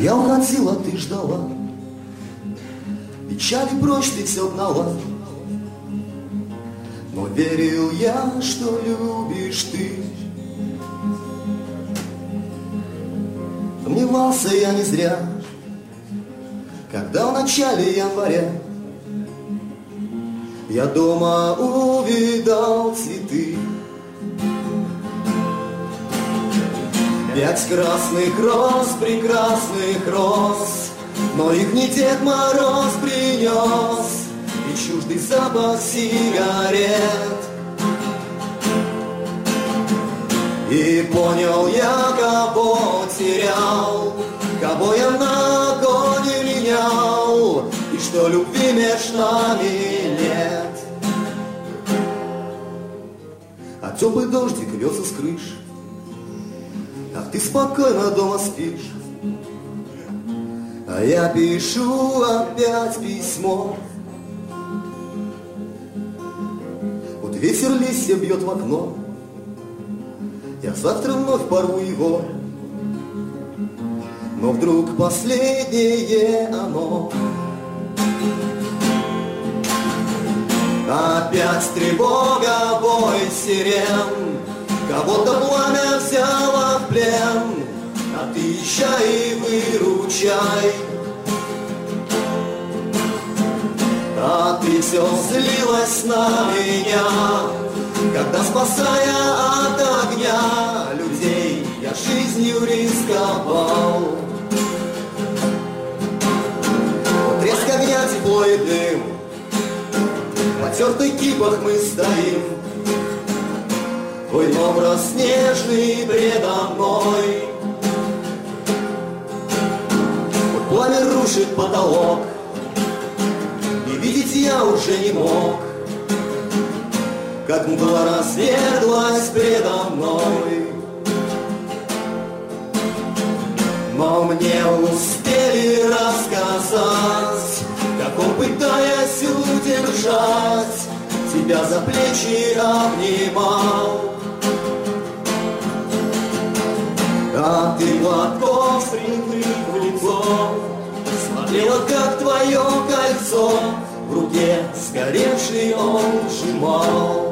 Я уходила, ты ждала, печали прочь ты все гнала. Но верил я, что любишь ты. Сомневался я не зря, когда в начале января я дома увидал цветы. 5 красных роз, прекрасных роз, но их не Дед Мороз принес, и чуждый запах сигарет. И понял я, кого терял, кого я на огонь менял, и что любви меж нами нет. А теплый дождик льется с крыш, а ты спокойно дома спишь. А я пишу опять письмо. Вот ветер листья бьет в окно, я завтра вновь порву его. Но вдруг последнее оно. Опять тревога, бой сирен, кого-то пламя взяло в плен. Отъезжай и выручай. А ты все злилась на меня, когда, спасая от огня людей, я жизнью рисковал. Треск огня, тепло и дым, в потертых кипах мы стоим. Твой образ нежный предо мной. Вот пламя рушит потолок, и видеть я уже не мог, как мгла разверглась предо мной. Но мне успели рассказать, как он, пытаясь удержать, тебя за плечи обнимал. А ты платком прикрыв лицо, смотрела, как твое кольцо в руке сгоревший он сжимал.